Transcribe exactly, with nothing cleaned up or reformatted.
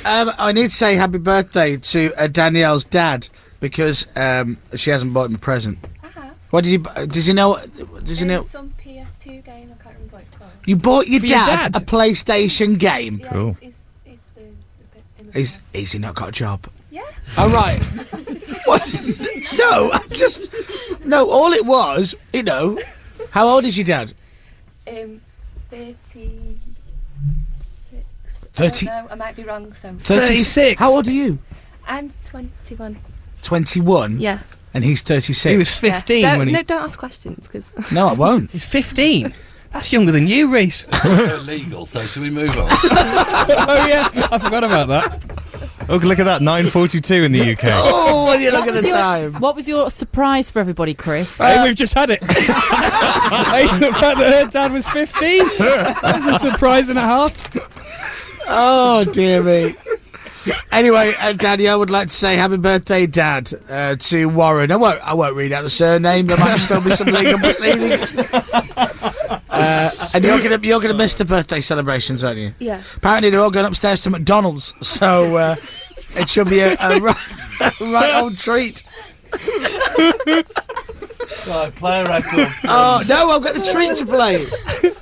um, I need to say happy birthday to uh, Danielle's dad because um, she hasn't bought him a present. Uh-huh. What did you? Did you know? Did you Um, know? Some P S two game. I can't remember what it's called. You bought your For your dad, dad? a PlayStation game. Yeah, Cool. He's, he's, he's the, the, in the Is is he not got a job? Yeah. All right. What? No, I just no. All it was, you know. How old is your dad? Um, thirty-six. Thirty- I don't know. I might be wrong. So thirty-six. How old are you? I'm twenty-one. Twenty-one. Yeah. And he's thirty-six. He was fifteen yeah. Don't, when he... No, don't ask questions because. No, I won't. He's fifteen. That's younger than you, Reese. It's illegal, so should we move on? Oh, yeah. I forgot about that. Oh, look at that, nine forty-two in the U K. Oh, when you look What at was the your- time. What was your surprise for everybody, Chris? hey, we've just had it. Hey, the fact that her dad was fifteen. That's a surprise and a half. Oh, dear me. Anyway, uh, Daddy, I would like to say happy birthday, Dad, uh, to Warren. I won't, I won't read out the surname. There might still be some legal proceedings. Uh, and you're gonna, you're gonna miss the birthday celebrations, aren't you? Yeah. Apparently, they're all going upstairs to McDonald's, so uh, it should be a, a, right, a right old treat. Right, play a record. Oh no, I've got the treat to play.